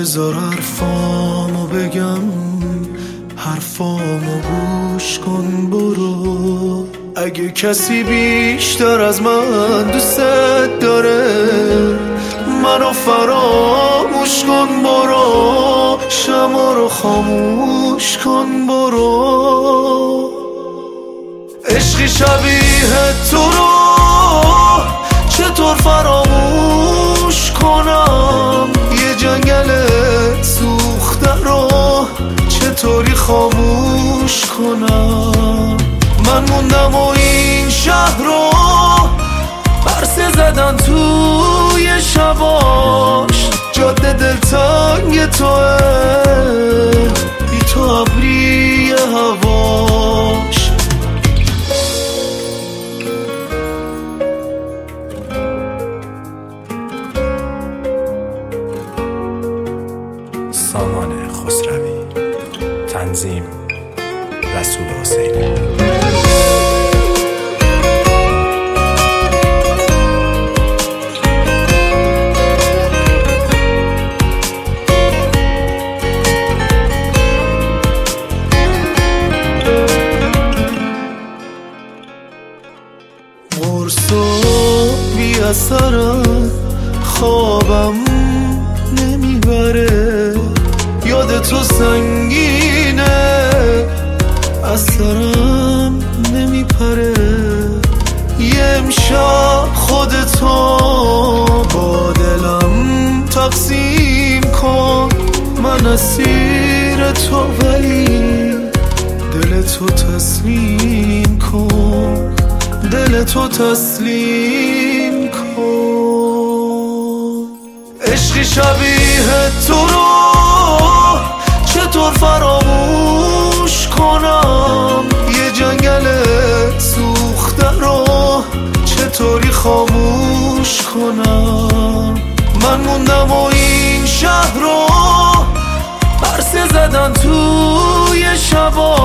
بذار حرفامو بگم، حرفامو گوش کن برو. اگه کسی بیشتر از من دوست داره، منو فراموش کن برو. شمع رو خاموش کن برو. عشقی شبیه تو رو چطور فراموش کنم؟ یه جنگل سوخته رو چطوری خاموش کنم؟ من موندم و این شهر رو پرسه زدن توی شباش. جاده دلتنگ توه، بی تو ابری هواش. سامان خسروی، تنظیم رسول حسینی. قرص و بی اثرم خوابم نمیبره. یاد تو سنگینه از سرم نمیپره. یه امشب خودتو با دلم تقسیم کن. من اسیر تو ولی دلتو تسلیم کن. دلتو تسلیم کن. عشقی شبیه تو رو چطور فراموش کنم؟ یه جنگل سوخته رو چطوری خاموش کنم؟ من موندم و این شهر رو پرسه زدن توی شبا.